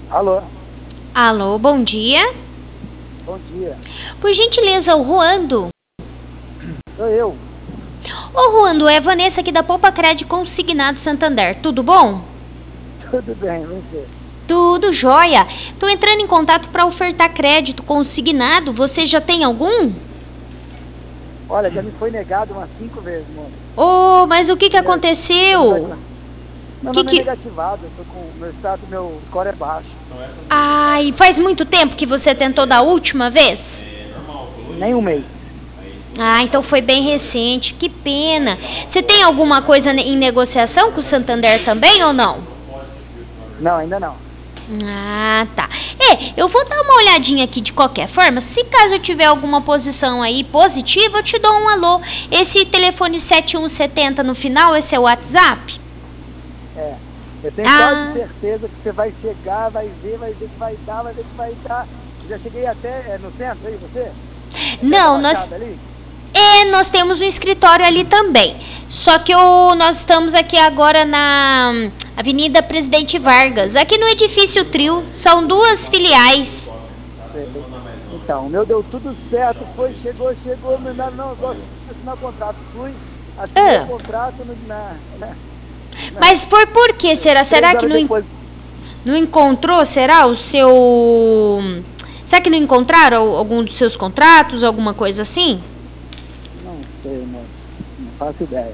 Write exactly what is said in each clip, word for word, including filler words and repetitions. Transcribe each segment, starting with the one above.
Alô, Alô, bom dia. bom dia. Por gentileza, o Ruando. Sou eu. Ô, Ruando, é Vanessa aqui da Poupa Cred Consignado Santander. Tudo bom? Tudo bem, você? Tudo jóia. Tô entrando em contato para ofertar crédito consignado. Você já tem algum? Olha, já me foi negado umas cinco vezes, moço. Ô, mas o que que Meu, aconteceu? meu Que nome é que... negativado, eu tô com meu estado, meu score é baixo. Ai, faz muito tempo que você tentou da última vez? Nem um mês. Ah, então foi bem recente. Que pena. Você tem alguma coisa em negociação com o Santander também ou não? Não, ainda não. Ah, tá. É, eu vou dar uma olhadinha aqui de qualquer forma. Se caso eu tiver alguma posição aí positiva, eu te dou um alô. Esse telefone sete um sete zero no final, esse é o WhatsApp? É. Eu tenho Ah. quase certeza que você vai chegar, vai ver, vai ver que vai dar, vai ver que vai dar. Eu já cheguei até é, no centro aí, você? Não, nós... Ali? É, nós temos um escritório ali também. Só que o, nós estamos aqui agora na Avenida Presidente Vargas, aqui no edifício Trio. São duas filiais. Então, o meu deu tudo certo, foi, chegou, chegou, não, não, não gosto de assinar o contrato. Fui, assinei Ah. o contrato no, na, na, Mas por por que será? Será que não, depois... não encontrou, será, o seu... Será que não encontraram algum dos seus contratos, alguma coisa assim? Não sei, moço. Não faço ideia.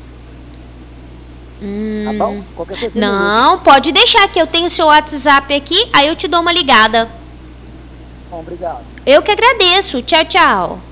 Hum, Tá bom? Qualquer coisa. não, pode deixar que eu tenho o seu WhatsApp aqui, aí eu te dou uma ligada. Bom, obrigado. Eu que agradeço. Tchau, tchau.